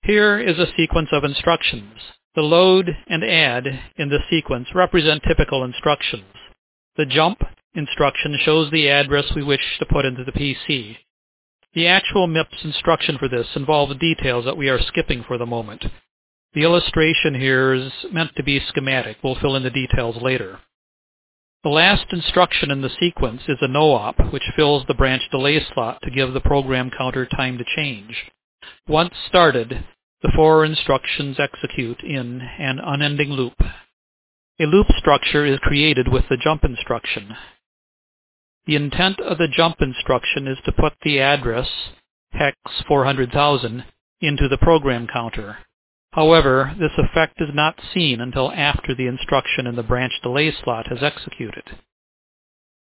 Here is a sequence of instructions. The load and add in the sequence represent typical instructions. The jump instruction shows the address we wish to put into the PC. The actual MIPS instruction for this involves details that we are skipping for the moment. The illustration here is meant to be schematic. We'll fill in the details later. The last instruction in the sequence is a no-op, which fills the branch delay slot to give the program counter time to change. Once started, the 4 instructions execute in an unending loop. A loop structure is created with the jump instruction. The intent of the jump instruction is to put the address, hex 400,000, into the program counter. However, this effect is not seen until after the instruction in the branch delay slot has executed.